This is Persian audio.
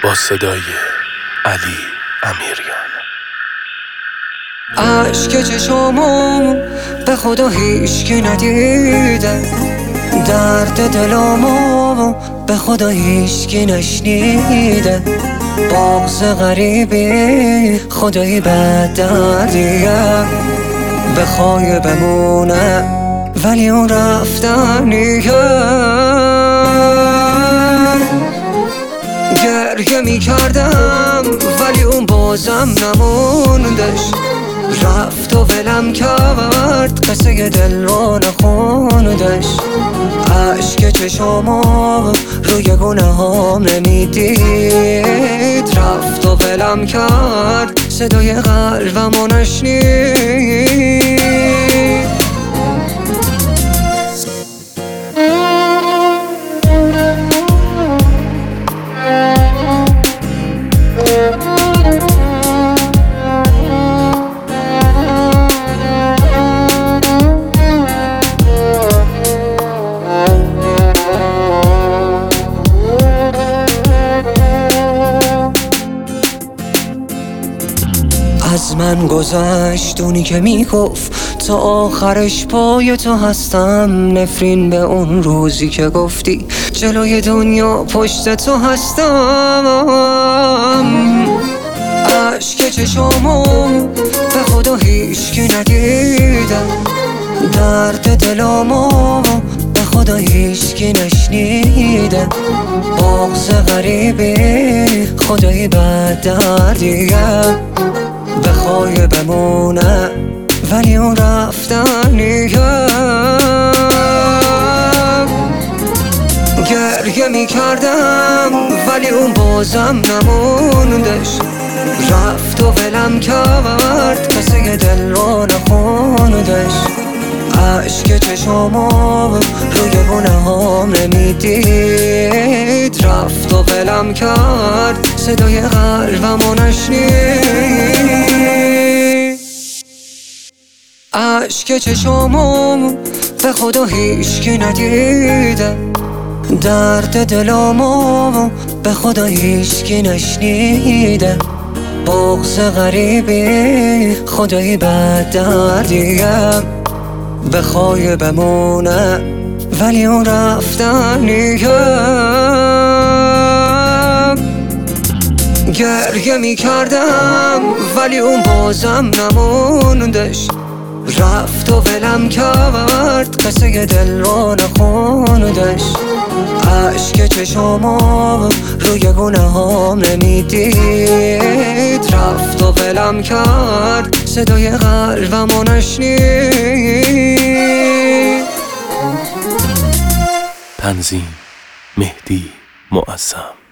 با صدای علی امیریان. اشک چشامو به خدا هیچکی ندیده، درد دلامو به خدا هیچکی نشنیده. بغض غریبی خدایی بد دردیه، بخوای بمونه ولی اون رفتنیه. گریه میکردم ولی اون بازم نموندش، رفت و ولم کرد قصه دل رو نخوندش. اشک چشامو روی گونه هام نمیدید، رفت و ولم کرد صدای قلبمو نشنید. از من گذشت اونی که میگفت تا آخرش پای تو هستم، نفرین به اون روزی که گفتی جلوی دنیا پشت تو هستم. اشک چشامو به خدا هیچکی ندیده، درد دلامو به خدا هیچکی نشنیده. بغض غریبی خدایی بد دردیه، بخوای بمونه ولی اون رفتنیه. گریه میکردم ولی اون بازم نموندش، رفت و ولم کرد قصه دل رو نخوندش. اشک چشامو روی گونه هام نمیدید، رفت و ولم کرد صدای قلبمو نشنید. اشک چشامو به خدا هیچکی ندیده، درد دلامو به خدا هیچکی نشنیده. بغض غریبی خدایی بد دردیه، بخوای بمونه ولی اون رفتنیه. گریه میکردم ولی اون بازم نموندش، رفت و ولم کرد قصه دل رو نخوندش. اشک چشامو روی گونه هام نمیدید، رفت و ولم کرد صدای قلبمو نشنید. تنظیم مهدی معظم.